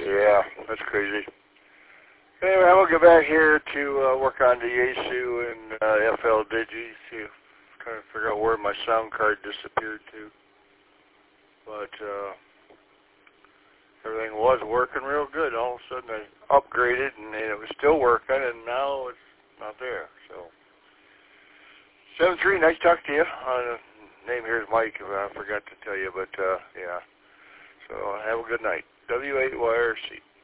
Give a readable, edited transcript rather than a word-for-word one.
Yeah, that's crazy. Anyway, I'm going to get back here to work on the Yaesu and FL Digi, trying to figure out where my sound card disappeared to. But everything was working real good. All of a sudden I upgraded and it was still working, and now it's not there. So 7-3, nice talking to you. Name here is Mike, if I forgot to tell you, but yeah. So have a good night. W8YRC.